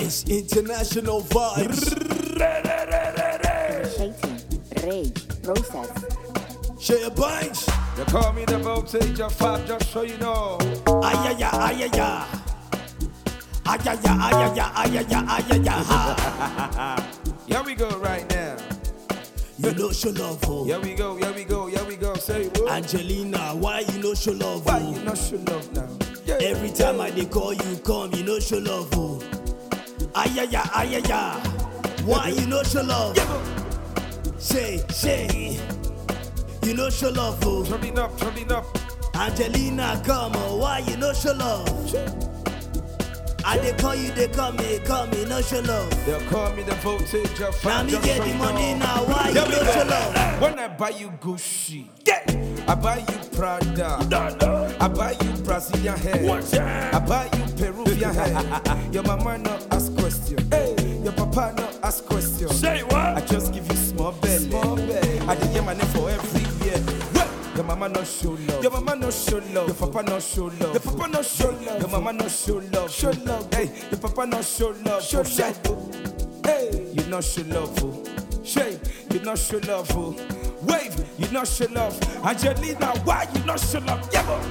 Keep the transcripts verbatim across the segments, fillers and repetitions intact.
It's international vibes. Shaking, rage, process. Share your banks. You call me the voltage of five, just so you know. Ayaya, ayaya. Ayaya, ayaya, ayaya, ayaya, ha. Here we go right now. You know show love, oh. Here we go, here we go, here we go. Say what? Angelina, why you know show love, Why oh? you not show love now? Yeah. Every time I dey call you come, you know show love, oh. Ayaya, ayaya. Why you know show love? Say, say. You know show love, oh. Turning up, turning up. Angelina, come on, why you know show love? I dey call you, they call me, call me, no show love. They'll call me the voltage of Now five, me just get so the you money know. now, why you Here we no go. show love? When I buy you Gucci, yeah. I buy you Prada, I buy you Brazilian hair, I buy you Peruvian hair. Your mama no ask question, hey. Your papa no ask question. Say what? I just give you small belly. Small belly. I dey hear my name for every year. What? Your mama no show love. Your mama no show love. Your papa no show love. Your papa no show love. Your mama no show love. Show love. Hey, your papa no show love. Show love. Hey, you no show love. Oh. Shay, you no show love. Oh. Wave, you no show love. Angelina, why you no show love? Yeah, boy.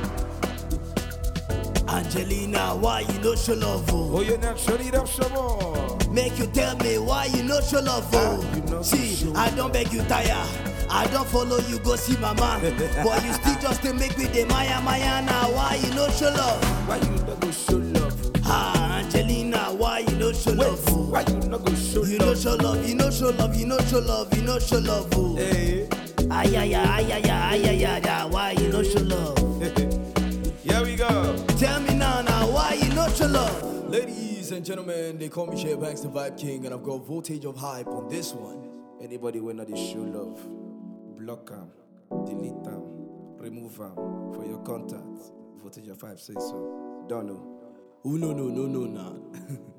Angelina, why you no show love, oh? Oh, you not show it up some more. Make you tell me why you no show love, oh? Ah, you no see, show I don't beg you tire. I don't follow you go see mama. But you still just to make me the Maya Maya now. Why you no show love? Why you not go show love? Ah, Angelina, why you no show Wait, love, oh? why you not go show You love? no show love, you no show love, you no show love, you no show love, oh. Hey. Ayaya, ayaya, ayaya, ayaya, why you no show love? Here we go. Tell me now, now, why you no show love? Ladies and gentlemen, they call me Shea Banks, the Vibe King, and I've got voltage of hype on this one. Anybody when not show love, block them, delete them, remove them for your contacts. Voltage of five say so. Don't know. Oh no no no no nah.